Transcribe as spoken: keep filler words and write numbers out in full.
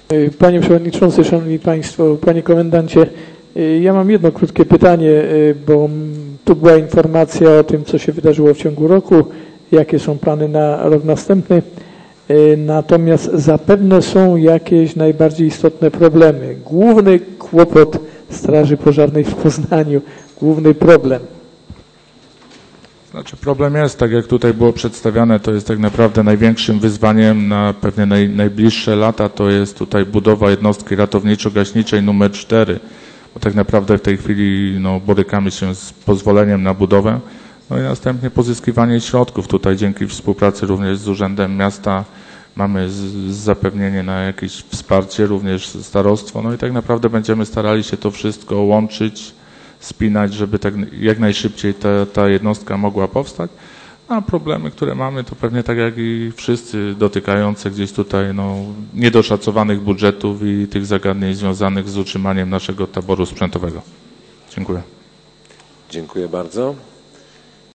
Panie Przewodniczący, Szanowni Państwo, Panie Komendancie, ja mam jedno krótkie pytanie, bo tu była informacja o tym, co się wydarzyło w ciągu roku, jakie są plany na rok następny. Natomiast zapewne są jakieś najbardziej istotne problemy. Główny kłopot Straży Pożarnej w Poznaniu, główny problem. Znaczy problem jest, tak jak tutaj było przedstawiane, to jest tak naprawdę największym wyzwaniem na pewnie naj, najbliższe lata, to jest tutaj budowa jednostki ratowniczo-gaśniczej numer cztery, bo tak naprawdę w tej chwili no, borykamy się z pozwoleniem na budowę, no i następnie pozyskiwanie środków. Tutaj dzięki współpracy również z Urzędem Miasta mamy z, z zapewnienie na jakieś wsparcie, również starostwo, no i tak naprawdę będziemy starali się to wszystko łączyć, spinać, żeby tak jak najszybciej ta, ta jednostka mogła powstać. A problemy, które mamy, to pewnie tak jak i wszyscy dotykające gdzieś tutaj no, niedoszacowanych budżetów i tych zagadnień związanych z utrzymaniem naszego taboru sprzętowego. Dziękuję. Dziękuję bardzo.